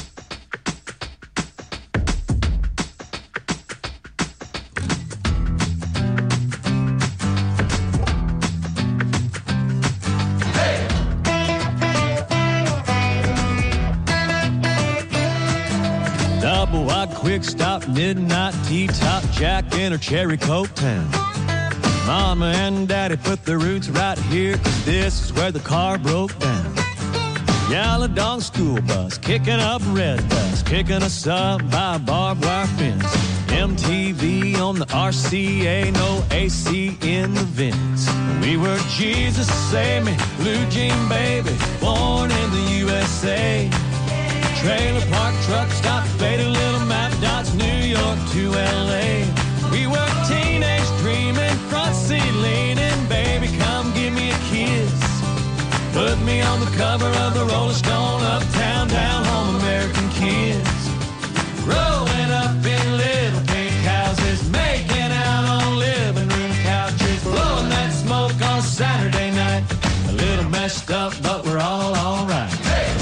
Double wide quick stop, midnight T-top, Jack in her cherry coke town. Mama and Daddy put their roots right here, 'cause this is where the car broke down. Yellow dog school bus, kicking up red dust, kicking us up by a barbed wire fence. M T V on the R C A, no A C in the vents. We were Jesus Save Me, Blue Jean Baby, born in the U S A. Trailer park, truck stop, faded little map dots, New York to L A. We were teenage dreaming, front seat leaning, baby, come give me a kiss. Put me on the cover of the Rolling Stone, uptown, down home, American kids. Growing up in little pink houses, making out on living room couches, blowing that smoke on Saturday night. A little messed up, but we're all alright. Hey!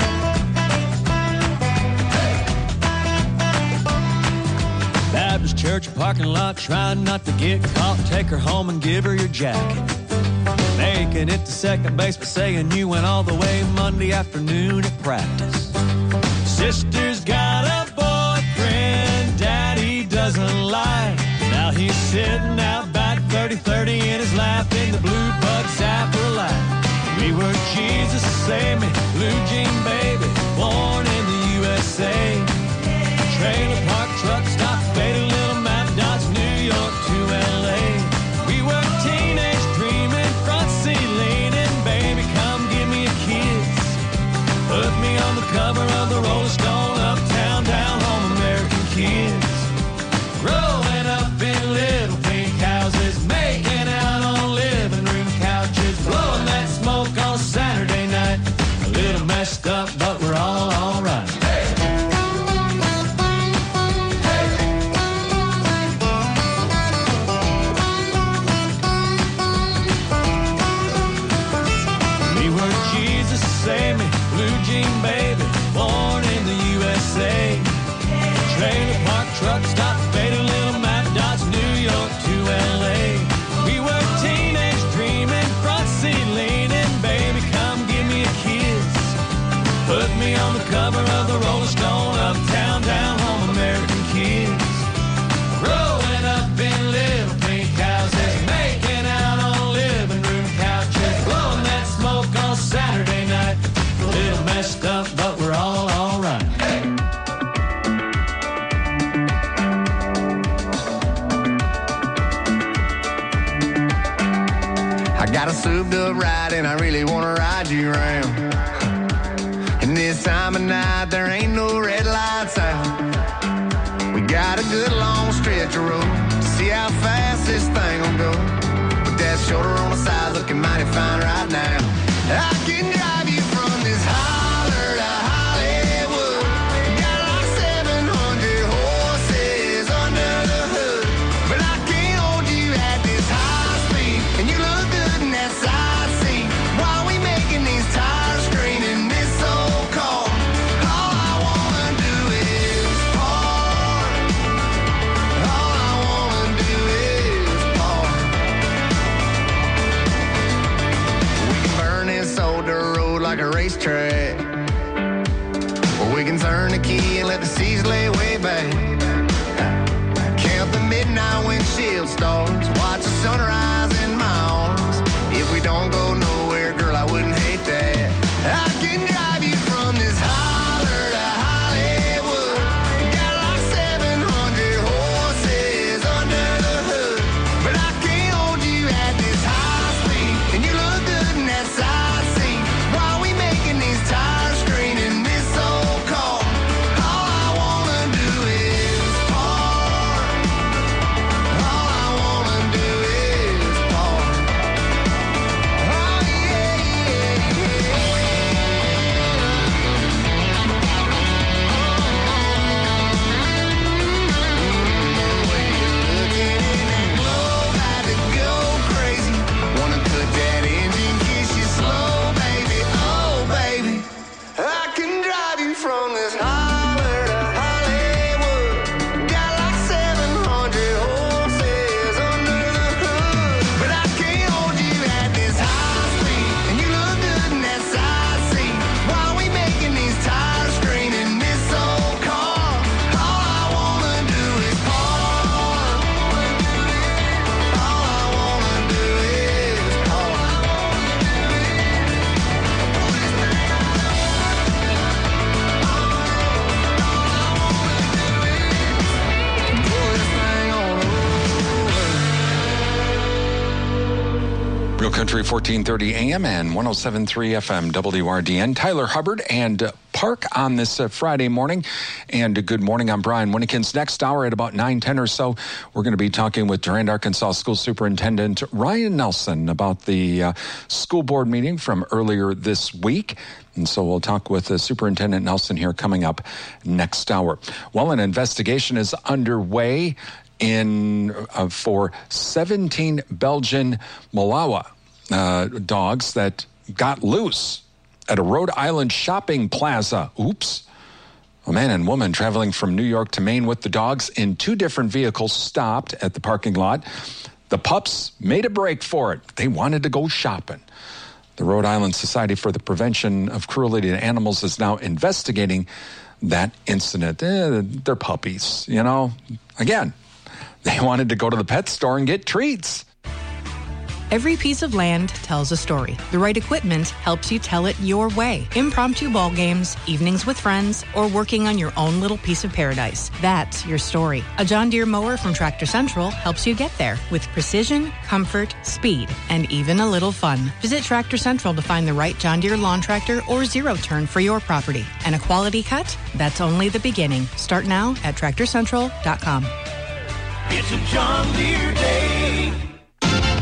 Baptist church parking lot, trying not to get caught. Take her home and give her your jacket. Making it to second base by saying you went all the way Monday afternoon at practice. Sister's got a boyfriend Daddy doesn't like. Now he's sitting out back, thirty thirty in his lap, in the blue bug sapper light. We were Jesus Save Me, Blue Jean Baby, born in the U S A. Trailer park, truck stop, faded little map dots, New York to L A. We were teenage dreaming from messed up, but we're all alright. We were Jesus, save me, blue jean baby, born in the U S A. Trailer park truck stop, faded little map dots, New York to L A. We were teenage dreaming, front seat leaning, baby, come give me a kiss. Put me on the cover of the Rolling Stone, uptown, down home, American kids. Growing up in little pink houses, making out on living room couches, blowing that smoke on Saturday night. A little messed up, but we're all alright. I got a souped up ride and I really wanna ride you around. And this time of night there ain't no red lights out. We got a good long stretch of road to see how fast this thing will go. With that shoulder on the side looking mighty fine right now. I can drive you from this holler to Hollywood. Got like seven hundred horses under the hood. But I can't hold you at this high speed. And you look good in that side seat. While we making these tires scream in this old car. All I wanna do is park. All I wanna do is park. We can burn this old dirt road like a racetrack. Or we can turn the key and let the seas lay way back. Count the midnight windshield stars. Watch the sunrise in my arms. If we don't go nowhere, girl, I wouldn't hate that. I can drive you from this holler to Hollywood. Got like seven hundred horses under the hood. But I can't hold you at this high speed. And you look good in that side seat. While we making these tires scream in this old car. All I wanna do is park. All I wanna do is park. Oh yeah, yeah, I can drive you from this holler to Hollywood. Got like seven hundred horses under the hood. But I can't hold you at this high speed. And you look good in that side seat. While we making these tires scream in this old car. All I wanna do is park. All I wanna do is park. Real Country fourteen thirty A M and one oh seven point three F M W R D N. Tyler Hubbard and uh, Park on this uh, Friday morning. And uh, good morning, I'm Brian Winnekins. Next hour at about nine ten or so, we're going to be talking with Durand, Arkansas School Superintendent Ryan Nelson about the uh, school board meeting from earlier this week. And so we'll talk with uh, Superintendent Nelson here coming up next hour. Well, an investigation is underway in uh, for seventeen Belgian Malinois uh, dogs that got loose at a Rhode Island shopping plaza. Oops. A man and woman traveling from New York to Maine with the dogs in two different vehicles stopped at the parking lot. The pups made a break for it. They wanted to go shopping. The Rhode Island Society for the Prevention of Cruelty to Animals is now investigating that incident. Eh, they're puppies, you know. Again, they wanted to go to the pet store and get treats. Every piece of land tells a story. The right equipment helps you tell it your way. Impromptu ball games, evenings with friends, or working on your own little piece of paradise. That's your story. A John Deere mower from Tractor Central helps you get there with precision, comfort, speed, and even a little fun. Visit Tractor Central to find the right John Deere lawn tractor or zero turn for your property. And a quality cut? That's only the beginning. Start now at tractor central dot com. It's a John Deere day.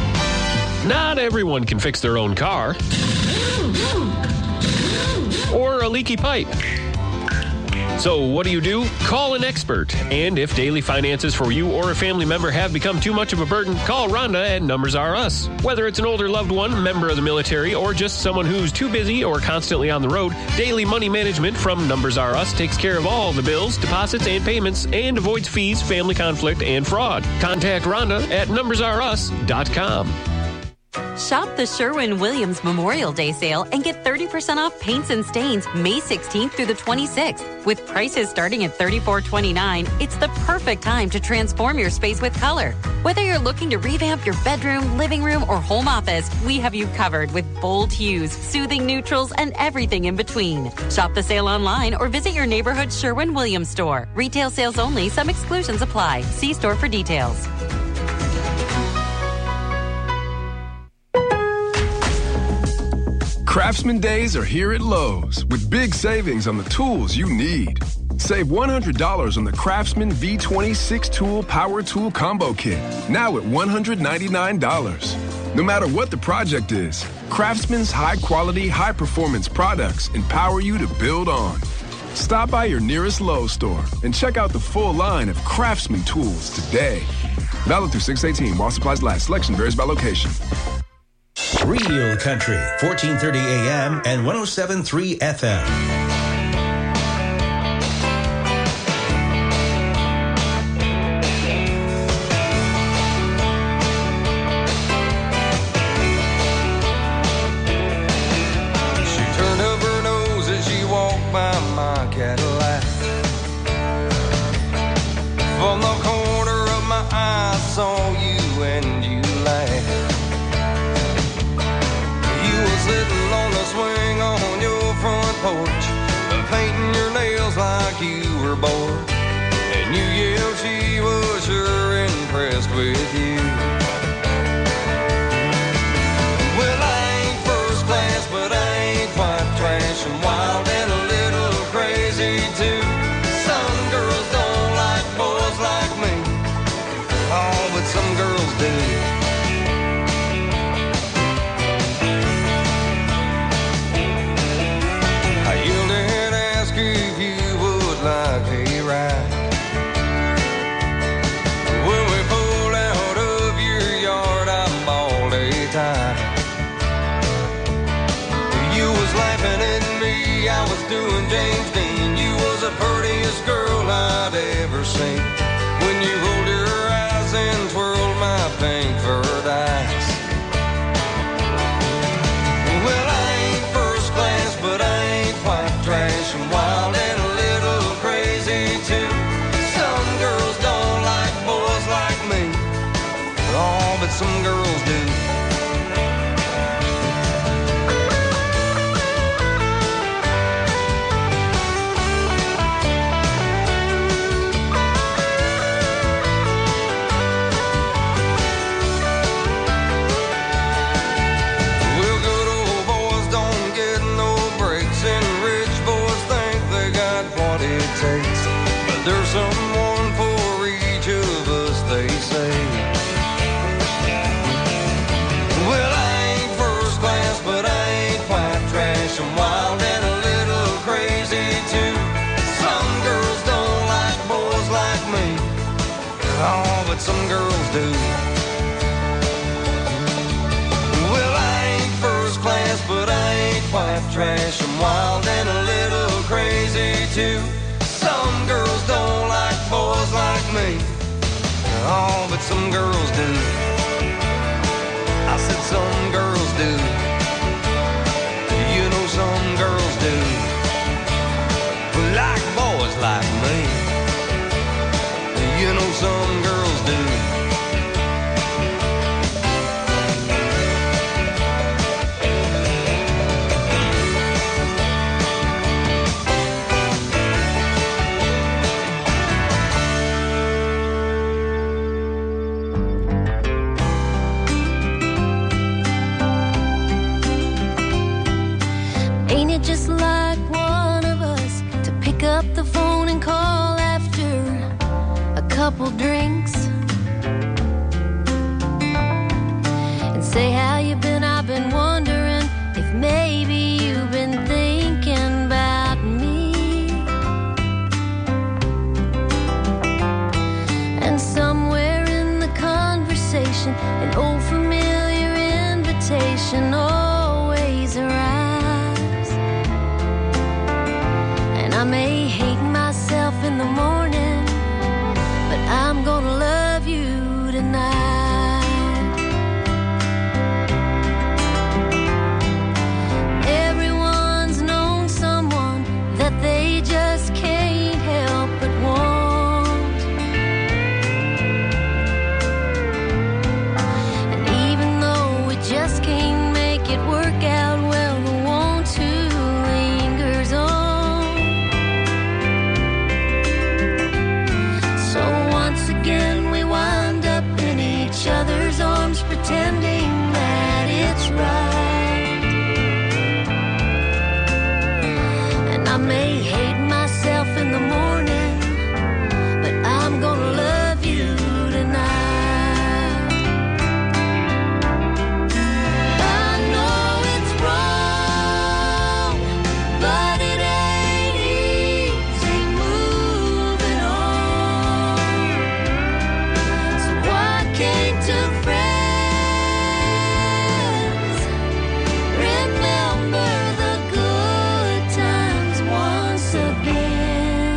Not everyone can fix their own car or leaky pipe. So what do you do? Call an expert. And if daily finances for you or a family member have become too much of a burden, call Rhonda at Numbers R Us. Whether it's an older loved one, member of the military, or just someone who's too busy or constantly on the road, Daily Money Management from Numbers R Us takes care of all the bills, deposits, and payments and avoids fees, family conflict, and fraud. Contact Rhonda at numbers r us dot com. Shop the Sherwin-Williams Memorial Day sale and get thirty percent off paints and stains May sixteenth through the twenty-sixth. With prices starting at thirty-four twenty-nine, it's the perfect time to transform your space with color. Whether you're looking to revamp your bedroom, living room, or home office, we have you covered with bold hues, soothing neutrals, and everything in between. Shop the sale online or visit your neighborhood Sherwin-Williams store. Retail sales only. Some exclusions apply. See store for details. Craftsman Days are here at Lowe's with big savings on the tools you need. Save one hundred dollars on the Craftsman V twenty-six Tool Power Tool Combo Kit, now at one hundred ninety-nine dollars. No matter what the project is, Craftsman's high-quality, high-performance products empower you to build on. Stop by your nearest Lowe's store and check out the full line of Craftsman tools today. Valid through six eighteen while supplies last. Selection varies by location. Real Country, fourteen thirty A M and one oh seven point three F M. She turned up her nose as she walked by my Cadillac. From the corner of my eye, I saw you and you laughed. Sitting on the swing on your front porch, painting your nails like you were bored. And you yelled she was sure impressed with you. Well, I ain't first class, but I ain't quite trash. I'm wild and a little crazy too. Some girls don't like boys like me. Oh, but some girls do. If you would like a ride, when we pulled out of your yard, I bawled a tie. You was laughing at me, I was doing James Dean. You was the prettiest girl I'd ever seen. When you rolled your eyes and twirled my pink furred eyes. Well, I ain't first class, but I ain't quite trash. I'm wild and a little crazy too. Some girls don't like boys like me. Oh, but some girls do. Well, good old boys don't get no breaks, and rich boys think they got what it takes. But there's someone for each of us, they say. Well, I ain't first class, but I ain't quite trash. I'm wild and a little crazy too. Some girls don't like boys like me. Oh, but some girls do. Well, I ain't first class, but I ain't quite trash. I'm wild and a little crazy too. Some girls don't like boys like me. Oh, but some girls do. I said some girls do. You know some girls do. Like boys like me. You know some girls do. Ain't it just like one of us to pick up the phone and call after a couple drinks and say how you been? I've been wondering if maybe you've been thinking about may hate myself in the morning, but I'm gonna love you tonight. I know it's wrong, but it ain't easy moving on. So why can't two friends remember the good times once again?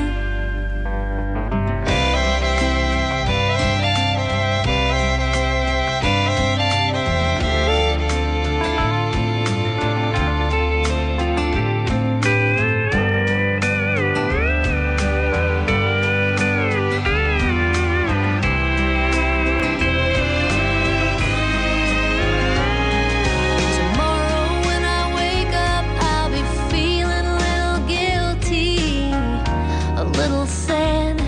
Tomorrow when I wake up, I'll be feeling a little guilty, a little sad,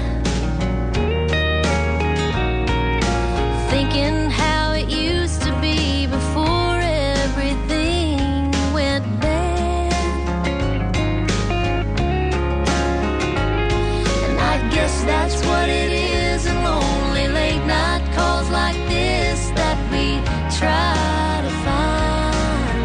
thinking how it used to be before everything went bad. And I guess that's what it is in lonely late night calls like this that we try to find.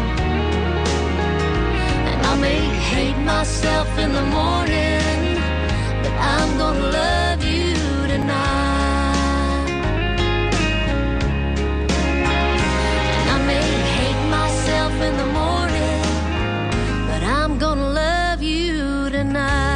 And I may hate myself in the morning, but I'm gonna love you tonight. And I may hate myself in the morning, but I'm gonna love you tonight.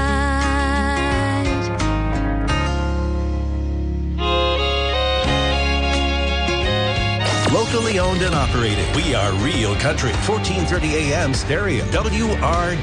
Locally owned and operated. We are Real Country, fourteen thirty A M stereo. W R